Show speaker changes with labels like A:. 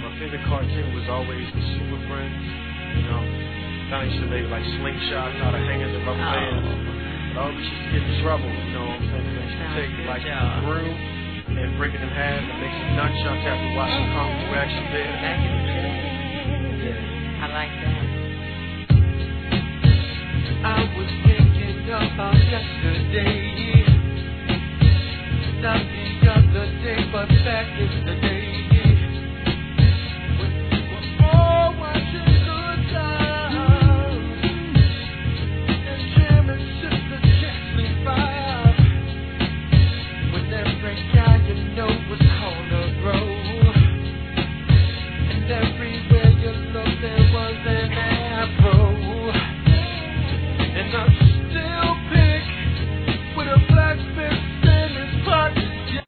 A: my favorite cartoon was always the Super Friends. You know, kind of used to make like slingshots out of hangers and rubber bands. But I always used to get in trouble. You know what I'm saying? They used to take like a broom and break it in half and make some nunchucks after watching Kung Fu action there.
B: Back in the day. Yeah. I like that.
C: I was thinking about yesterday. Not the other day, but back in the day. When we were all watching good times. And jamming Sister Jackson 5. When every guy you know